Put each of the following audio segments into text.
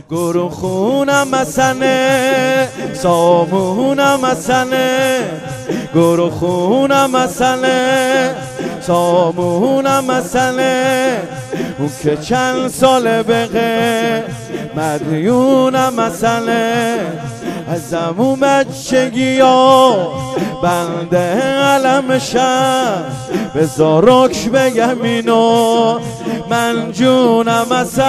گروه خونم مسنه سامونم مسنه گروه خونم مسنه سامونم مسنه اون که چند سال بقه مدیونم مسنه از همون بچگی ها بنده علمشم بذار رک بگم اینو من جونم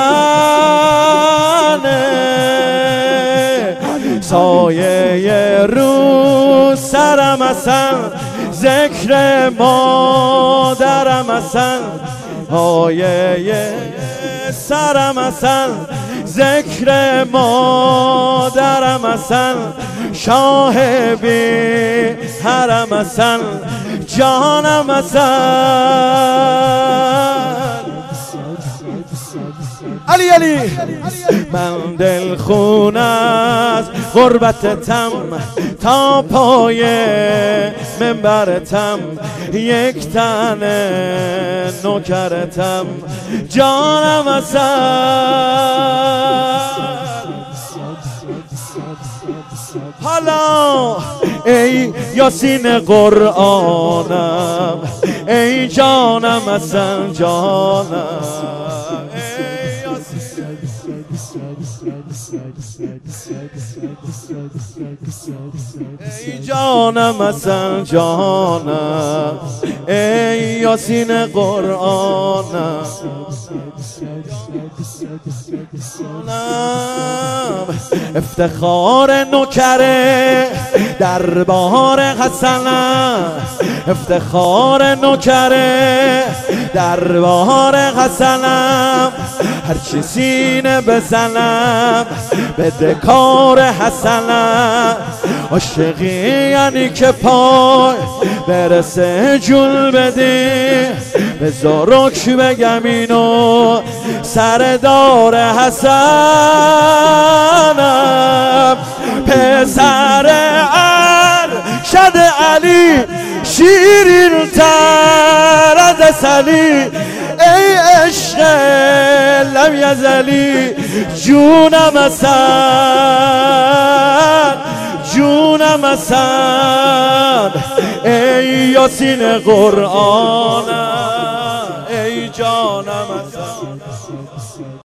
مسنه سایه رو سرم اصلا ذکر مادرم اصلا سایه سرم اصلا ذکر مادرم اصلا شاه بی حرم اصلا جانم اصلا علی علی من دل خون از غربتتم تا پای منبرتم یک تن نوکرتم جانم اصلا حالا ای یاسین قرآنم ای جانم اصلا جانم ای جانم اصلا جانم ای یاسین قرآنم افتخار نوکره دربار حسنم افتخار نوکره دربار حسنم هرچی سینه بزنم به دکار حسنم عاشقی یعنی که پای برسه جون بدی بذار رک بگم اینو سردار حسنم پسر ارشد علی شیرین تر از عسلی ای عشق لم یزلی جونم اصلا جونم اصلا ای یاسین قرآنم ای جانم اصلا